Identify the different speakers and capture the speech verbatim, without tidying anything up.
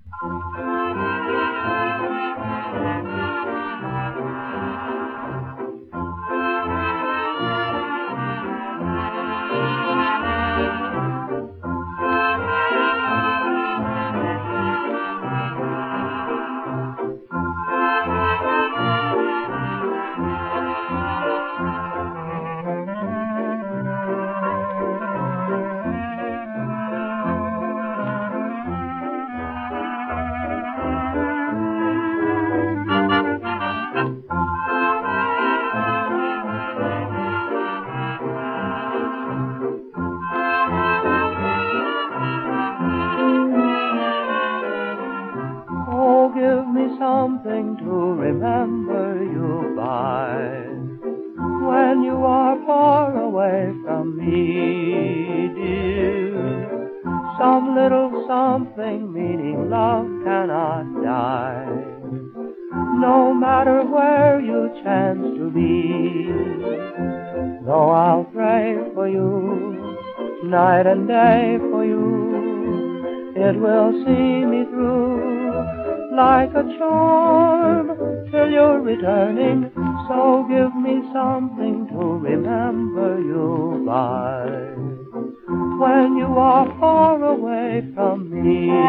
Speaker 1: Oh, give me something to remember you by when you are far away from me, dear. Some little something meaning love cannot die, no matter where you chance to be. Though I'll pray for you night and day for you, it will see me through like a charm till you're returning. So give me something to remember you by when you are far away from me.